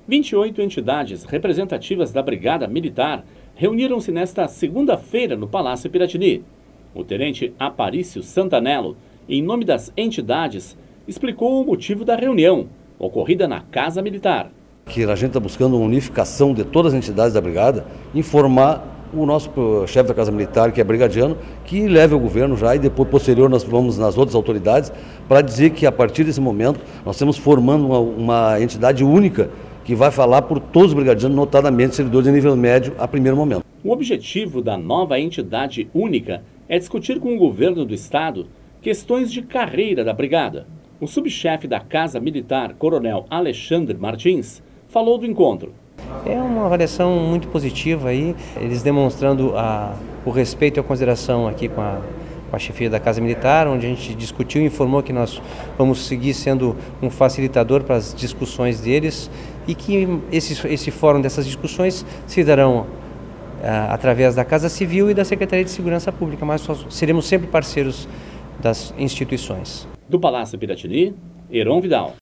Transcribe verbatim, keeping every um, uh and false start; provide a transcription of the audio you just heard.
vinte e oito entidades representativas da Brigada Militar reuniram-se nesta segunda-feira no Palácio Piratini. O tenente Aparício Santanello, em nome das entidades, explicou o motivo da reunião, ocorrida na Casa Militar. Que a gente está buscando uma unificação de todas as entidades da Brigada, informar o nosso chefe da Casa Militar, que é brigadiano, que leve ao governo já e depois, posterior, nós vamos nas outras autoridades, para dizer que a partir desse momento nós estamos formando uma, uma entidade única que vai falar por todos os brigadianos, notadamente servidores de nível médio, a primeiro momento. O objetivo da nova entidade única é discutir com o governo do Estado questões de carreira da Brigada. O subchefe da Casa Militar, Coronel Alexandre Martins, falou do encontro. É uma avaliação muito positiva aí, eles demonstrando a, o respeito e a consideração aqui com a, com a chefia da Casa Militar, onde a gente discutiu e informou que nós vamos seguir sendo um facilitador para as discussões deles e que esse, esse fórum dessas discussões se darão ah, através da Casa Civil e da Secretaria de Segurança Pública, mas seremos sempre parceiros das instituições. Do Palácio Piratini, Heron Vidal.